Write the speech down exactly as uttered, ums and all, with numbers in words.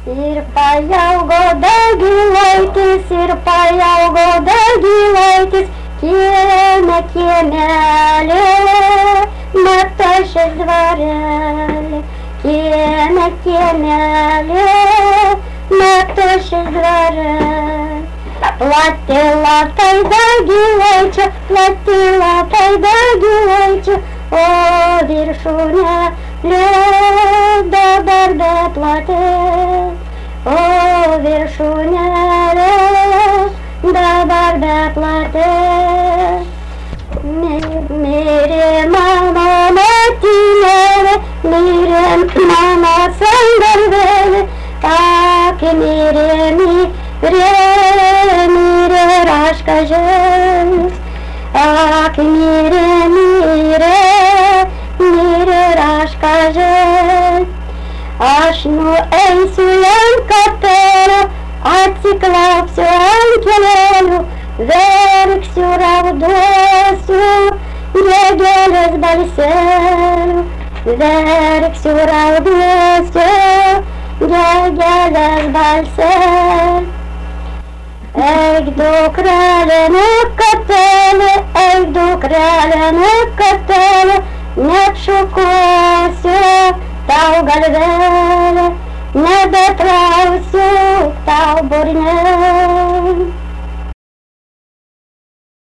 Ir paaugo Dagilaitis, ir paaugo Dagilaitis, kieme kiemelė, Natašės dvarelė. Kieme kiemelė, Natašės dvarelė. Plati lapai Dagilaičio, plati lapai Dagilaičio, o viršūnėlė dabar beplotė. O viršūnėlė dabar beplotė. Mirė mano motinėlė, mirė mano sangalvėlė, ak, mirė, mirė, mirė Raška žemės. Ak, mirė, mirė, mirė Raška žemės. Aš nueisiu ant kapelio, atsiklaupsiu ant kelelių, verksiu, rauduosiu, gegelės balseliu. Verksiu, rauduosiu, gegelės balseliu. Eik, dukrelė, nu kapelė, eik, dukrelė, nu kapelė, neapšukuosiu tau galvelę, nebetrausiu tau burnelę.